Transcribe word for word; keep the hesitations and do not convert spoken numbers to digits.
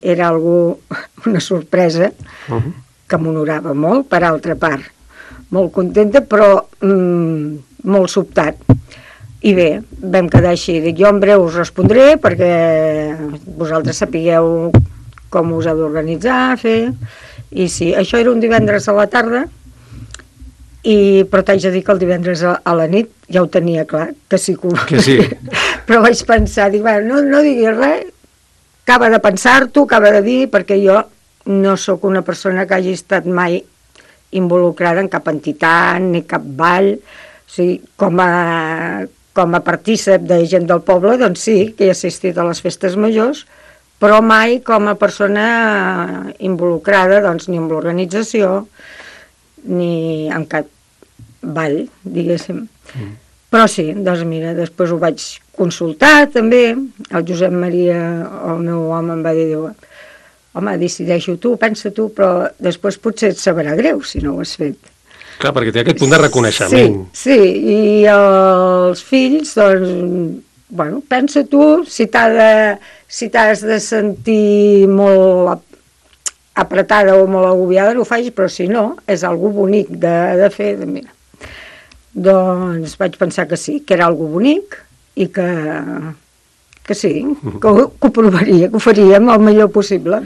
Era algú, una sorpresa, Uh-huh. que m'honorava molt, per altra part. Molt contenta, però mm, molt sobtat. I bé, vam quedar així. Dic, jo en breu us respondré, perquè vosaltres sapigueu com us heu d'organitzar, fer... I sí, això era un divendres a la tarda, i, però t'haig de dir que el divendres a, a la nit ja ho tenia clar, que sí que ho... Que sí. Però vaig pensar, dic, bueno, no, no diguis res, acaba de pensar-t'ho, acaba de dir, perquè jo no sóc una persona que hagi estat mai involucrada en cap entitat, ni cap ball, o sigui, com a, com a partícip de gent del poble, doncs sí, que he assistit a les festes majors, però mai com a persona involucrada, doncs, ni amb l'organització, ni en cap ball, diguéssim. Mm. Però sí, doncs mira, després ho vaig consultar també, el Josep Maria, el meu home, em va dir, diu, home, decideixo tu, pensa tu, però després potser et sabrà greu si no ho has fet. Clar, perquè té aquest punt de reconeixement. Sí, sí, i els fills, doncs, bueno, pensa tu si t'ha de, si t'has de sentir molt apretada o molt agobiada, no ho facis, però si no, és algo bonic de, de fer, de, mira. Doncs vaig pensar que sí, que era algo bonic i que, que sí, que ho, que ho provaria, que ho faríem el millor possible.